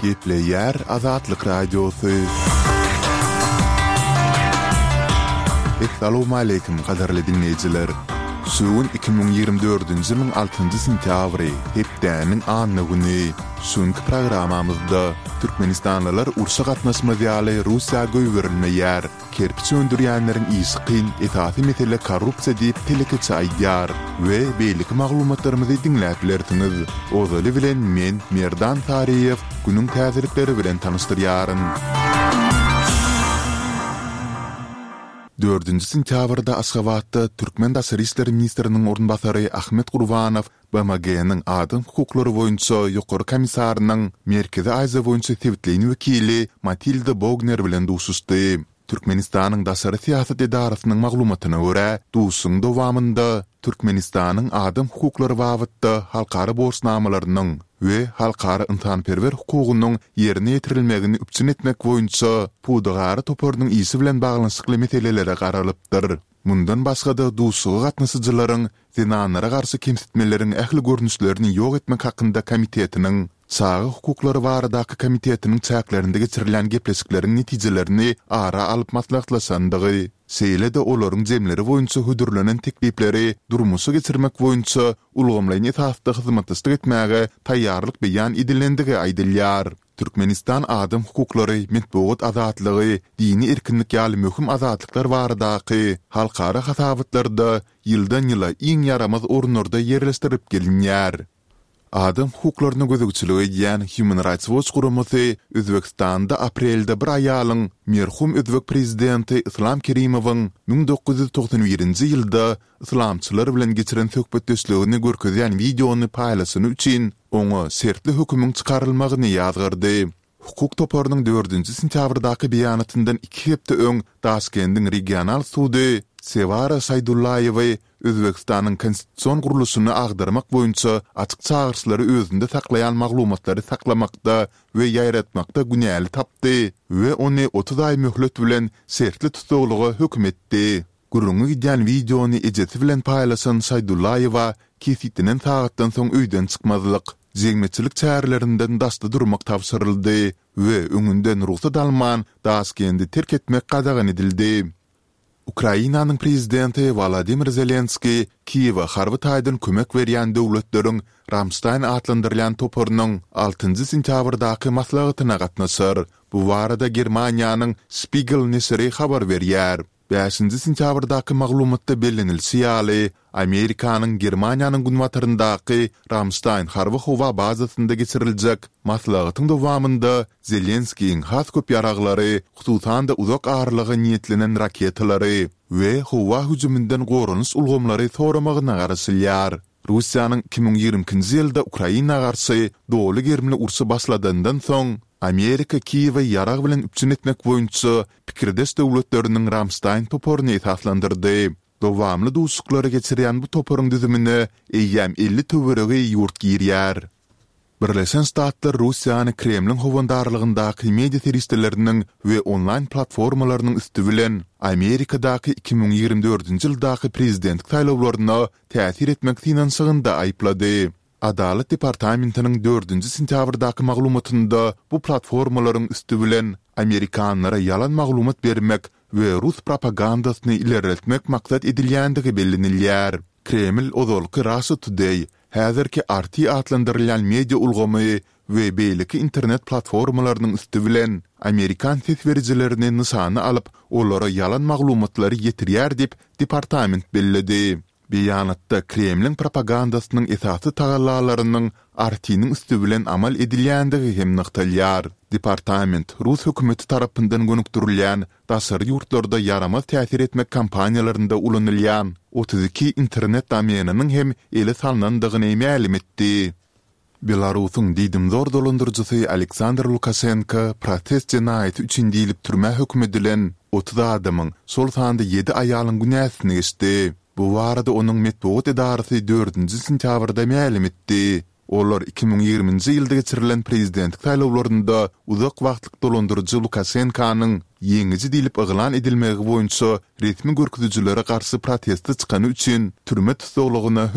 Gepleyer Azatlyk Radiosu. Assalamu alaykum qadarly dinleyijiler. Suun 2024-nji ýylyň 6-njy sentýabry, hepdäniň anyny güni. Şonky programamyzda Türkmenistanlylar urşa gatnaşma ýaly Russiýa göýberilmeýär. Kerpiç öndürýänleriň işqin, etaty mesele korrupsiýa diýip telekeçe aýdýar we beýlik maglumatlarymyzy dinläplerdiňiz. Ozaly bilen men Merdan Tariýew günüň täzelikleri bilen tanışdyrýaryn. 4-nji sentýabrda Aşgabatda Türkmen Daşary işleri ministriniň ornbasary Ahmet Gurbanow BMG-niň adam hukuklary boýunça ýokary komissarynyň Merkezi Aýza boýunça tebitleýän wekili Matilda Bogner bilen duşuşdy. Türkmenistanyň Daşary siýasat edarasynyň maglumatyna görä, duşuň dowamında Türkmenistanyň adam hukuklary babatda halkara borçnamalarynyň we halkara intanperwer hukugynyň ýerine ýetirilmegini üpçün etmek boýunça pudagary topornyň ýyşy bilen baglanyşykly meselelere garalypdyr. Mundan başga da duşugy gatnaşyjylaryň zinanlara garşy kemsitmeleriň ähli görnüşlerini ýok etmek hakynda komitetiniň Sağı hukuklary baradaky komitetiniň çäklerinde geçirilen gepleşikleriň netijelerini ara alyp maslahatlaşandygy, seýle de olaryň jemleri boýunça hüdürlenen teklipleri durmuşa geçirmek boýunça ulgamlaýan etapda hyzmatçylyk etmäge taýýarlyk beýan edilendigi aýdylýar. Türkmenistan adam hukuklary, metbuat azatlygy, dini erkinlik ýaly möhüm azatlyklar baradaky halkara hasabatlarda ýyldan-ýyla iň yaramaz ornlarda ýerleşdirip gelinýär. Adam hukuklaryny gözegçilik edýän Human Rights Watch guramaty Özbekistanda aprelde bir aýalyň merhum Özbek prezidenti Islam Kerimowyň 1991-nji ýylda islamçylar bilen geçiren söhbetdeşligini görkezýän videony paýlaşyny üçin oňa sertli hökümüň çykarylmagyny ýazgyrdy. Hukuk toporynyň 4-nji sentýabrdaky beýanatyndan 2 hepde öň Daşkendiň regional sudy Sevara Saydullayewa Özbekistanyň konstitusiýon guruluşyny agdarmak boýunça açyk çağırşlary özünde saklayan maglumatlary saklamakda we ýaýratmakda günäli tapdy we ony 30 ay möhlet bilen sertli tutuglyga hökm etdi. Gurungy gidýän videony ejeti bilen paýlaşan Saydullayewa kesitinen sagatdan soň öýden çykmazlyk, jeňmeçilik çärelerinden dasda durmak tapşyryldy we öňünden ruhsat alman Daşkendi terk etmek gadagan edildi. Ukrainanyň prezidenti Volodymyr Zelenski Kiýewa harby taýdan kömek berýän döwletleriň Ramstein adlandyrılan toporynyň 6-njy sentýabrdaky maslahatyna gatnaşar. Bu barada Germaniýanyň Spiegel nesiri habar berýär. 5-nji sentýabrdaky maglumatda bellenilýär, Amerikanyň Germaniýanyň günwataryndaky Ramstein harby howa bazasynda geçiriljek maslahatyň dowamında Zelenskiň has köp ýaraglary, hususan da uzak arlygy niýetlenen raketalary we howa hüjümünden gorunuş ulgamlary soramagyna garaşylýar. Russiýanyň 2020-nji ýylda Ukraina garşy dowly germli ursy başladandan soň Amerika Kiýewa ýarag bilen üpçün etmek boýunça pikirdeş döwletleriniň Ramstein toporyny esaslandyrdy. Dowamly duşuklary geçirýän bu toporyň düzümini eýýäm 50 töwerege ýurt girýär. Birleşen Ştatlar Russiýany Kremliň howandarlygyndaky media terroristleriniň we online platformalarynyň üstü bilen Amerikadaky 2024-nji ýyldaky prezidentlik saýlawlaryna täsir etmek finansyagynda aýplady. Adalet Departamentiniň 4-nji sentýabrdaky maglumatynda bu platformalaryň üstü bilen Amerikanlara yalan maglumat bermek we Rus propagandasyny ilerletmek maksat edilýändigi bellenilýär. Kreml ozalky Russia Today, häzirki RT adlandyrylýan media ulgamy we beýleki internet platformalarynyň üstü bilen Amerikan sesverjilerini nysany alyp olara yalan maglumatlary ýetirýär dip departament belledi. Beýanatda Kremliň propagandasynyň esasy tagallalarynyň RT-niň üstü bilen amal edilýändigi hem nykdalýar. Departament Rus hökümeti tarapyndan gönükdirilýän daşary ýurtlarda yaramaz täsir etmek kampaniýalarynda ulanylýan 32 internet domenynyň hem ele salnandygyny ma'lum etdi. Belarusyň diýdim zor dolandyrjysy Aleksandr Lukashenko protest jenaýaty üçin diýilip türme hökm edilen 30 adamyň sol sanda 7 aýalyň günäsini geçdi. Bu barada onuň metbuat edarasy 4-nji sentýabrda ma'lum etdi. Olar 2020-nji ýylda geçirilen prezidentlik saýlawlarynda uzak wagtlyk dolandyrjy Lukashenkanyň ýeňiji diýilip yglan edilmegi boýunça resmi görkezijilere garşy protesti çykany üçin türme tutulgyna